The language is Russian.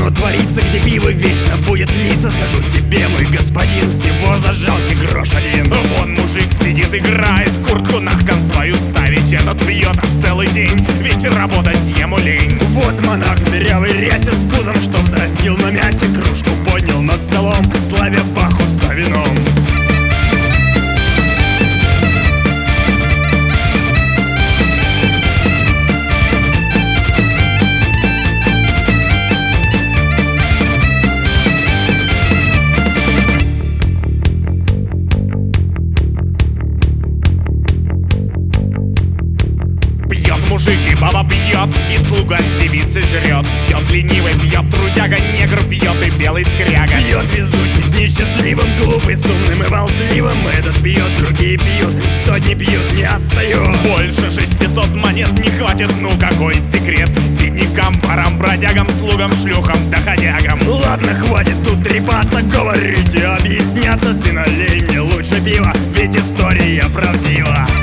оно творится, где пиво вечно будет литься. Скажу тебе, мой господин, всего за жалкий грош один. Вон мужик сидит, играет, куртку на кон свою ставить. Этот пьет аж целый день, ведь работать ему лень. Вот монах в дырявой рясе с пузом, что взрастил на мясе. Кружку поднял над столом, славя Бахус за вином. Мужик и баба пьет, и слуга с девицей жрет. Пьет ленивый, пьет трудяга, негр пьет и белый скряга. Пьет везучий с несчастливым, глупый, с умным и болтливым. Этот пьет, другие пьют, сотни пьют, не отстаю. Больше 600 монет не хватит, ну какой секрет? Беднякам, ворам, бродягам, слугам, шлюхам, доходягам. Ладно, хватит тут трепаться, говорить и объясняться. Ты налей мне лучше пива, ведь история правдива.